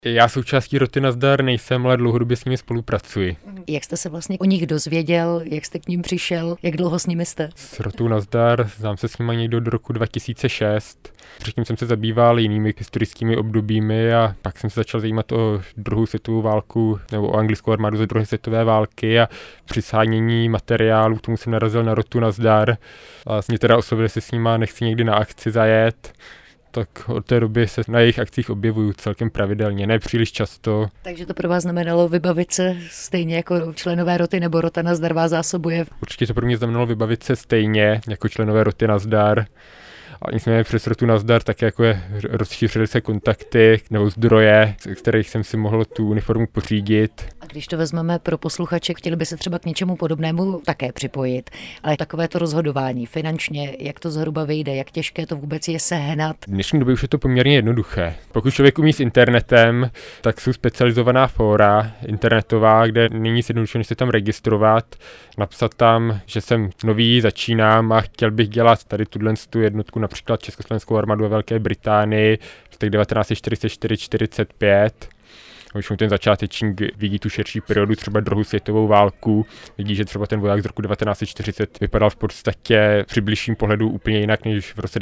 Já součástí roty Nazdar nejsem, ale dlouhodobě s nimi spolupracuji. Jak jste se vlastně o nich dozvěděl, jak jste k ním přišel, jak dlouho s nimi jste? S rotou Nazdar znám se s nimi někdo do roku 2006. Předtím jsem se zabýval jinými historickými obdobími a pak jsem se začal zajímat o druhou světovou válku nebo o anglickou armádu ze druhé světové války a při shánění materiálů k tomu jsem narazil na rotu Nazdar. A vlastně teda oslovili se s nima, nechci někdy na akci zajet. Tak od té doby se na jejich akcích objevuju celkem pravidelně, ne příliš často. Takže to pro vás znamenalo vybavit se stejně jako členové roty, nebo rota Nazdar vás zásobuje? Určitě to pro mě znamenalo vybavit se stejně jako členové roty Nazdar. A nicméně přes rotu Nazdar také jako rozšířily se kontakty nebo zdroje, z kterých jsem si mohl tu uniformu pořídit. A když to vezmeme pro posluchače, chtěli by se třeba k něčemu podobnému také připojit, ale takové to rozhodování finančně, jak to zhruba vyjde, jak těžké to vůbec je sehnat? V dnešní době už je to poměrně jednoduché. Pokud člověk umí s internetem, tak jsou specializovaná fóra internetová, kde není nic jednoduššího, než se tam registrovat, napsat tam, že jsem nový, začínám a chtěl bych dělat tady tu jednotku, například Československou armádu ve Velké Británii v těch 1944-45. Už ten začátečník vidí tu širší periodu, třeba druhou světovou válku, vidí, že třeba ten voják z roku 1940 vypadal v podstatě při bližším pohledu úplně jinak než v roce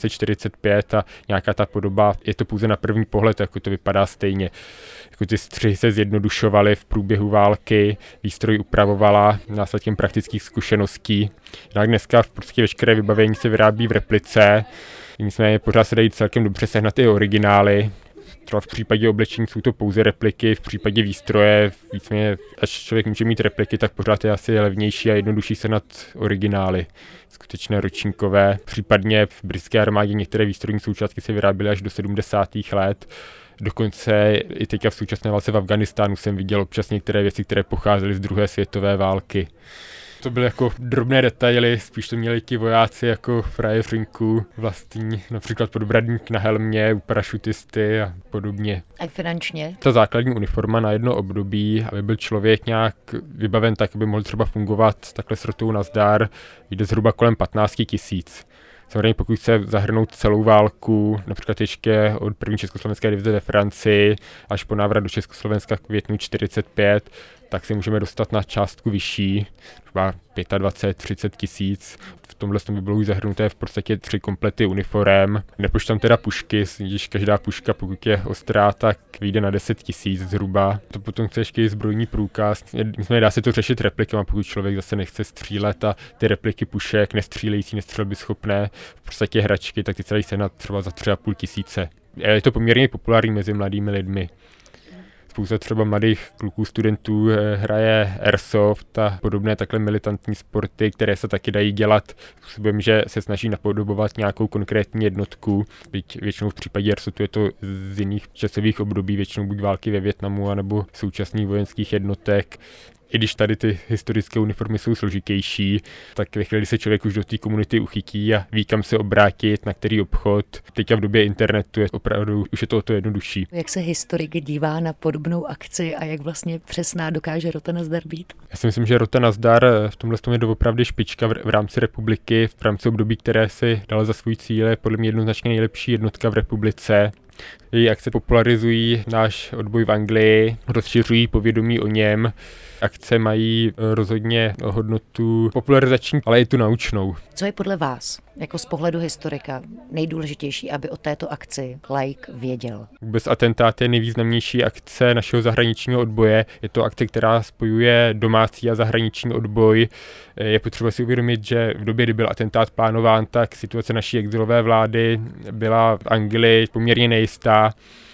1945 a nějaká ta podoba, je to pouze na první pohled, jako to vypadá stejně. Jako ty střihy se zjednodušovaly v průběhu války, výstroj upravovala následkem praktických zkušeností. Jinak dneska v podstatě veškeré vybavení se vyrábí v replice, nicméně pořád se dají celkem dobře sehnat i originály. Třeba v případě oblečení jsou to pouze repliky, v případě výstroje, víceméně, až člověk může mít repliky, tak pořád je asi levnější a jednodušší sehnat originály, skutečné ročníkové. Případně v britské armádě některé výstrojní součástky se vyráběly až do 70. let. Dokonce i teďka v současné válce v Afghánistánu jsem viděl občas některé věci, které pocházely z druhé světové války. To byly jako drobné detaily, spíš to měli ti vojáci jako frajeřinku vlastní, například podbradník na helmě, u parašutisty a podobně. A finančně? Ta základní uniforma na jedno období, aby byl člověk nějak vybaven tak, aby mohl třeba fungovat takhle s rotou Nazdar, jde zhruba kolem 15 000. Samozřejmě pokud chce zahrnout celou válku, například ještě od první československé divize ve Francii až po návrat do Československa v květnu 45, tak se můžeme dostat na částku vyšší, třeba 25-30 tisíc. V tomhle by bylo už zahrnuté v podstatě 3 komplety uniform. Nepočítám teda pušky, když každá puška, pokud je ostrá, tak vyjde na 10 tisíc zhruba. To potom chce ještě i zbrojní průkaz. Nicméně dá se to řešit replikama, pokud člověk zase nechce střílet a ty repliky pušek, nestřílející, nestřelbyschopné, v podstatě hračky, tak ty se dají sehnat třeba za 3,5 tisíce. Je to poměrně populární mezi mladými lidmi. Spousta třeba mladých kluků, studentů hraje airsoft a podobné takhle militantní sporty, které se taky dají dělat způsobem, že se snaží napodobovat nějakou konkrétní jednotku. Byť většinou v případě airsoftu je to z jiných časových období, většinou buď války ve Vietnamu, anebo současných vojenských jednotek. I když tady ty historické uniformy jsou složitější, tak ve chvíli se člověk už do té komunity uchytí a ví, kam se obrátit, na který obchod. Teďka v době internetu je opravdu už je to o to jednodušší. Jak se historik dívá na podobnou akci a jak vlastně přesná dokáže rota Nazdar být? Já si myslím, že rota Nazdar v tomhle je doopravdy špička v rámci republiky, v rámci období, které si dala za svůj cíl, je podle mě jednoznačně nejlepší jednotka v republice. Její akce popularizují náš odboj v Anglii, rozšiřují povědomí o něm. Akce mají rozhodně hodnotu popularizační, ale i tu naučnou. Co je podle vás, jako z pohledu historika, nejdůležitější, aby o této akci laik věděl? Vůbec atentát je nejvýznamnější akce našeho zahraničního odboje. Je to akce, která spojuje domácí a zahraniční odboj. Je potřeba si uvědomit, že v době, kdy byl atentát plánován, tak situace naší exilové vlády byla v Anglii poměrně nejistá.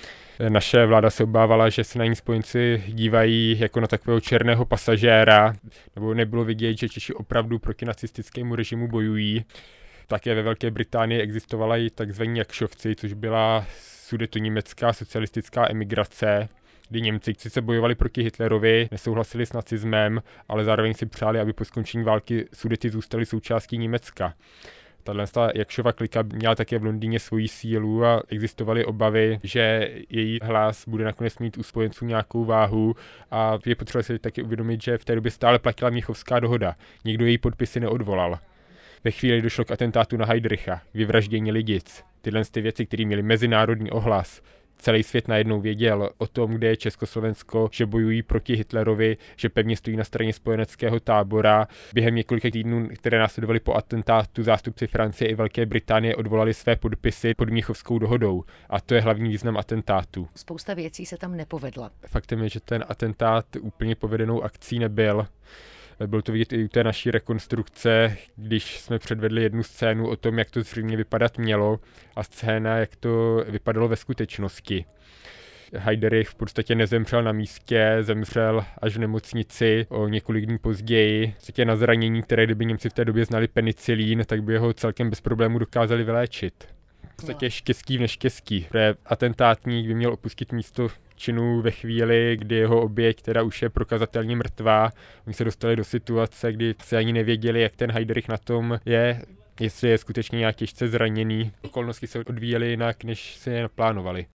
Naše vláda se obávala, že se na ní spojenci dívají jako na takového černého pasažéra, nebo nebylo vidět, že Češi opravdu proti nacistickému režimu bojují. Také ve Velké Británii existovala i takzvaní jakšovci, což byla sudetoněmecká socialistická emigrace, kdy Němci sice bojovali proti Hitlerovi, nesouhlasili s nacismem, ale zároveň si přáli, aby po skončení války Sudety zůstaly součástí Německa. Tato Jakšova klika měla také v Londýně svoji sílu a existovaly obavy, že její hlas bude nakonec mít u spojenců nějakou váhu a je potřeba si taky uvědomit, že v té době stále platila Mnichovská dohoda. Nikdo její podpisy neodvolal. Ve chvíli došlo k atentátu na Heydricha, vyvraždění Lidic, tyhle věci, které měly mezinárodní ohlas, celý svět najednou věděl o tom, kde je Československo, že bojují proti Hitlerovi, že pevně stojí na straně spojeneckého tábora. Během několika týdnů, které následovaly po atentátu, zástupci Francie i Velké Británie odvolali své podpisy pod Mnichovskou dohodou. A to je hlavní význam atentátu. Spousta věcí se tam nepovedla. Faktem je, že ten atentát úplně povedenou akcí nebyl. Bylo to vidět i u té naší rekonstrukce, když jsme předvedli jednu scénu o tom, jak to zřejmě vypadat mělo a scéna, jak to vypadalo ve skutečnosti. Heiderich v podstatě nezemřel na místě, zemřel až v nemocnici o několik dní později. V na zranění, které kdyby Němci v té době znali penicilín, tak by ho celkem bez problémů dokázali vyléčit. V podstatě štěstí v neštěstí, protože atentátník by měl opustit místo činu ve chvíli, kdy jeho oběť teda už je prokazatelně mrtvá. Oni se dostali do situace, kdy se ani nevěděli, jak ten Heiderich na tom je, jestli je skutečně nějak těžce zraněný. Okolnosti se odvíjely jinak, než si je naplánovali.